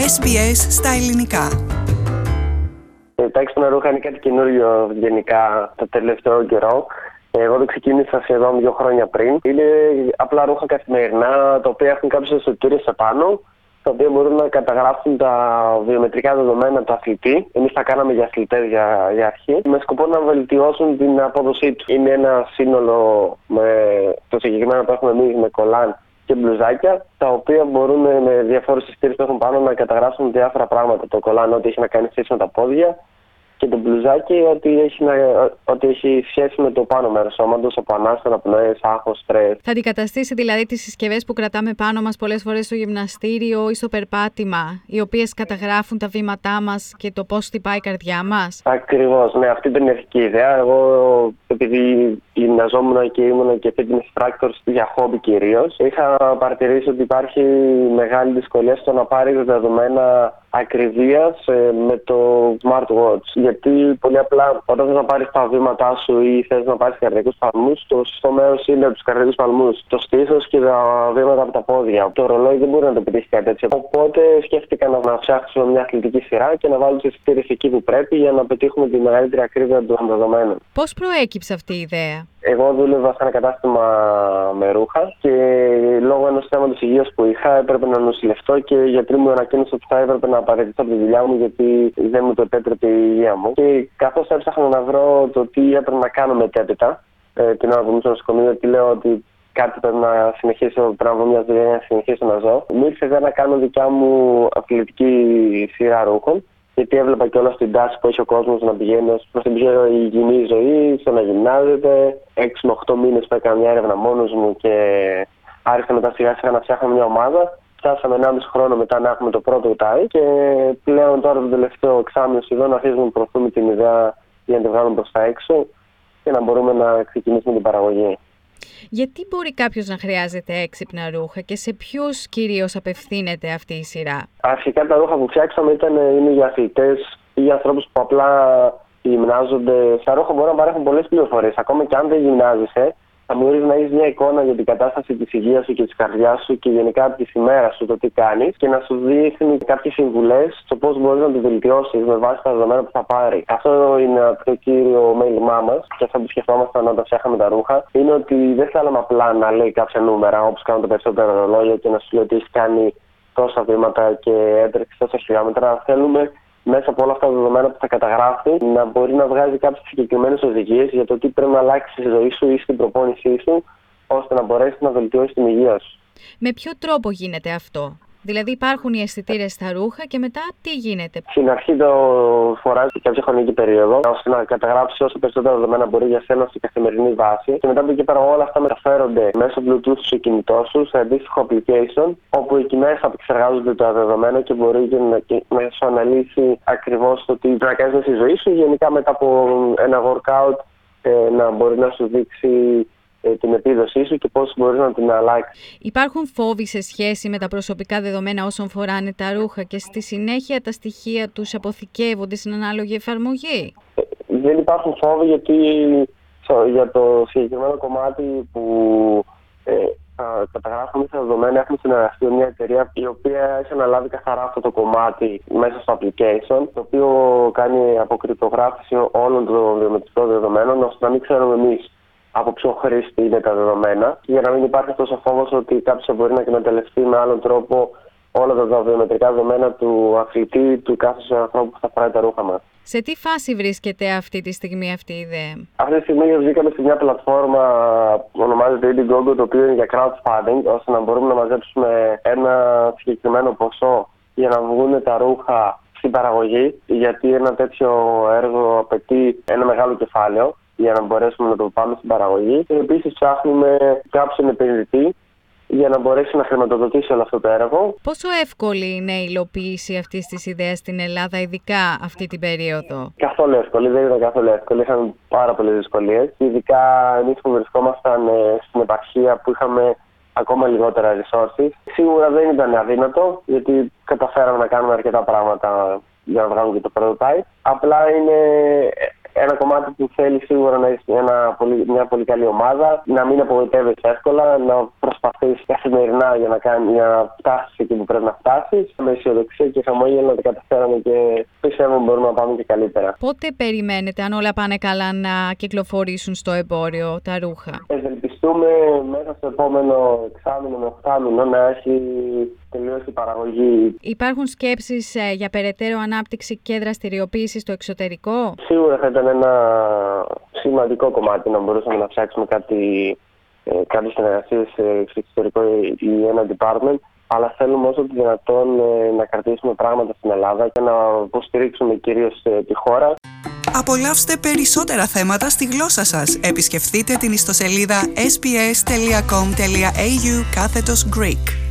SBS στα ελληνικά. Τα έξυπνα ρούχα είναι κάτι καινούριο γενικά το τελευταίο καιρό. Εγώ το ξεκίνησα σχεδόν 2 χρόνια πριν. Είναι απλά ρούχα καθημερινά, τα οποία έχουν κάποιες αισθητήρες επάνω, τα οποία μπορούν να καταγράφουν τα βιομετρικά δεδομένα του αθλητή. Εμείς τα κάναμε για αθλητές για αρχή, με σκοπό να βελτιώσουν την απόδοσή του. Είναι ένα σύνολο με το συγκεκριμένο που έχουμε εμείς με κολάν και μπλουζάκια, τα οποία μπορούν με διάφορες αισθητήρες που έχουν πάνω να καταγράψουν διάφορα πράγματα. Το κολάν ό,τι έχει να κάνει σχέση με τα πόδια και το μπλουζάκι ότι έχει σχέση με το πάνω μέρος σώματος, από ανάστερα, πνοές, άγχος, στρες. Θα αντικαταστήσει δηλαδή τις συσκευές που κρατάμε πάνω μας πολλές φορές στο γυμναστήριο ή στο περπάτημα, οι οποίες καταγράφουν τα βήματά μας και το πώς χτυπάει η καρδιά μας. Ακριβώς, ναι, αυτή ήταν η αρχική ιδέα. Εγώ, επειδή γυμναζόμουν και ήμουν και fitness instructor για χόμπι κυρίως, είχα παρατηρήσει ότι υπάρχει μεγάλη δυσκολία στο να πάρει δεδομένα ακριβίας με το smartwatch. Γιατί πολύ απλά όταν θες να πάρεις τα βήματά σου ή θες να πάρεις καρδιακούς παλμούς, το σωστό μέρος είναι τους καρδιακούς παλμούς, το στήθος και τα βήματα από τα πόδια. Το ρολόι δεν μπορεί να το πετύχει κάτι έτσι. Οπότε σκέφτηκα να φτιάξουμε μια αθλητική σειρά και να βάλω τις αισθητήρες εκεί που πρέπει για να πετύχουμε τη μεγαλύτερη ακρίβεια των δεδομένων. Πώς προέκυψε αυτή η ιδέα? Εγώ δούλευα σε ένα κατάστημα με ρούχα και λόγω ενός θέματος υγείας που είχα έπρεπε να νοσηλευτώ και οι γιατροί μου ανακοίνωσαν ότι θα έπρεπε να παραιτηθώ από τη δουλειά μου γιατί δεν μου το επέτρεπε η υγεία μου. Και καθώς έψαχνα να βρω το τι έπρεπε να κάνω μετέπειτα, την ώρα που ήμουν στο νοσοκομείο, γιατί λέω ότι κάτι πρέπει να συνεχίσω, πρέπει να βρω μια δουλειά να συνεχίσω να ζω. Μου ήρθε να κάνω δικιά μου αθλητική σειρά ρούχων. Γιατί έβλεπα και όλα στην τάση που έχει ο κόσμος να πηγαίνει προς την πιο υγιεινή ζωή, στο να γυμνάζεται. 6 με 8 μήνες που έκανα μια έρευνα μόνος μου και άρχισα μετά σιγά σιγά να φτιάχνω μια ομάδα. Φτάσαμε 1,5 χρόνο μετά να έχουμε το πρώτο τάι και πλέον τώρα το τελευταίο εξάμηνο σχεδόν αρχίζουμε να προωθούμε την ιδέα για να τη βγάλουμε προς τα έξω και να μπορούμε να ξεκινήσουμε την παραγωγή. Γιατί μπορεί κάποιος να χρειάζεται έξυπνα ρούχα και σε ποιους κυρίως απευθύνεται αυτή η σειρά? Αρχικά τα ρούχα που φτιάξαμε είναι για αθλητές ή για ανθρώπους που απλά γυμνάζονται. Στα ρούχα μπορούν να παρέχουν πολλές πληροφορίες. Ακόμα και αν δεν γυμνάζεσαι, θα μπορείς να έχεις μια εικόνα για την κατάσταση της υγείας σου και της καρδιάς σου και γενικά της ημέρας σου, το τι κάνεις, και να σου δείχνει κάποιες συμβουλές στο πώς μπορείς να τη βελτιώσεις με βάση τα δεδομένα που θα πάρει. Αυτό είναι το κύριο μέλημά μας και αυτό που σκεφτόμασταν όταν φτιάχναμε τα ρούχα. Είναι ότι δεν θέλαμε απλά να λέει κάποια νούμερα όπως κάνουν τα περισσότερα ρολόγια και να σου λέει ότι έχει κάνει τόσα βήματα και έτρεξε τόσα χιλιόμετρα. Θέλουμε μέσα από όλα αυτά τα δεδομένα που θα καταγράφει να μπορεί να βγάζει κάποιες συγκεκριμένες οδηγίες για το τι πρέπει να αλλάξει στη ζωή σου ή στην προπόνησή σου, ώστε να μπορέσει να βελτιώσει την υγεία σου. Με ποιο τρόπο γίνεται αυτό? Δηλαδή υπάρχουν οι αισθητήρες στα ρούχα και μετά τι γίνεται? Στην αρχή το φοράς σε κάποια χρονική περίοδο, ώστε να καταγράψει όσο περισσότερα δεδομένα μπορεί για σένα σε καθημερινή βάση. Και μετά από εκεί πέρα όλα αυτά μεταφέρονται μέσω Bluetooth στο κινητό σου, σε αντίστοιχο application, όπου εκεί μέσα επεξεργάζονται τα δεδομένα και μπορεί να σου αναλύσει ακριβώς το τι πρέπει να κάνεις στη ζωή σου. Γενικά μετά από ένα workout να μπορεί να σου δείξει την επίδοσή σου και πώς μπορείς να την αλλάξεις. Υπάρχουν φόβοι σε σχέση με τα προσωπικά δεδομένα όσων φοράνε τα ρούχα και στη συνέχεια τα στοιχεία τους αποθηκεύονται στην ανάλογη εφαρμογή? Δεν υπάρχουν φόβοι γιατί για το συγκεκριμένο κομμάτι που καταγράφουμε στα δεδομένα έχουμε συνεργαστεί με μια εταιρεία η οποία έχει αναλάβει καθαρά αυτό το κομμάτι μέσα στο application, το οποίο κάνει αποκρυπτογράφηση όλων των βιομετρικών δεδομένων ώστε να μην ξέρουμε εμείς από ποιο χρήστη είναι τα δεδομένα, για να μην υπάρχει τόσο φόβος ότι κάποιος μπορεί να εκμεταλλευτεί με άλλον τρόπο όλα τα βιομετρικά δεδομένα του αθλητή, του κάθε ανθρώπου που θα φοράει τα ρούχα μας. Σε τι φάση βρίσκεται αυτή τη στιγμή αυτή η ιδέα? Αυτή τη στιγμή βγήκαμε σε μια πλατφόρμα που ονομάζεται Indiegogo, το οποίο είναι για crowdfunding, ώστε να μπορούμε να μαζέψουμε ένα συγκεκριμένο ποσό για να βγουν τα ρούχα στην παραγωγή, γιατί ένα τέτοιο έργο απαιτεί ένα μεγάλο κεφάλαιο για να μπορέσουμε να το πάμε στην παραγωγή. Και επίσης ψάχνουμε κάποιον επενδυτή για να μπορέσει να χρηματοδοτήσει όλο αυτό το έργο. Πόσο εύκολη είναι η υλοποίηση αυτής της ιδέας στην Ελλάδα, ειδικά αυτή την περίοδο? Καθόλου εύκολη, δεν ήταν καθόλου εύκολη. Είχαμε πάρα πολλές δυσκολίες. Ειδικά εμείς που βρισκόμασταν στην επαρχία που είχαμε ακόμα λιγότερα resources. Σίγουρα δεν ήταν αδύνατο, γιατί καταφέραμε να κάνουμε αρκετά πράγματα για να βγάλουμε και το prototype. Απλά είναι Ένα κομμάτι που θέλει σίγουρα να είσαι μια πολύ καλή ομάδα, να μην απογοητεύεσαι εύκολα, να προσπαθείς καθημερινά για να φτάσεις εκεί που πρέπει να φτάσεις. Με αισιοδοξία και χαμόγελο τα καταφέραμε και πιστεύω μπορούμε να πάμε και καλύτερα. Πότε περιμένετε, αν όλα πάνε καλά, να κυκλοφορήσουν στο εμπόριο τα ρούχα? Ευελπιστούμε μέσα στο επόμενο εξάμηνο με 8μηνο να έχει τελειώσει η παραγωγή. Υπάρχουν σκέψεις για περαιτέρω ανάπτυξη και δραστηριοποίηση στο εξωτερικό? Σίγουρα θα ήταν ένα σημαντικό κομμάτι να μπορούσαμε να φτιάξουμε κάποιες συνεργασίες στο εξωτερικό ή ένα department, αλλά θέλουμε όσο το δυνατόν να κρατήσουμε πράγματα στην Ελλάδα και να υποστηρίξουμε κυρίως τη χώρα. Απολαύστε περισσότερα θέματα στη γλώσσα σας. Επισκεφτείτε την ιστοσελίδα sbs.com.au/Greek.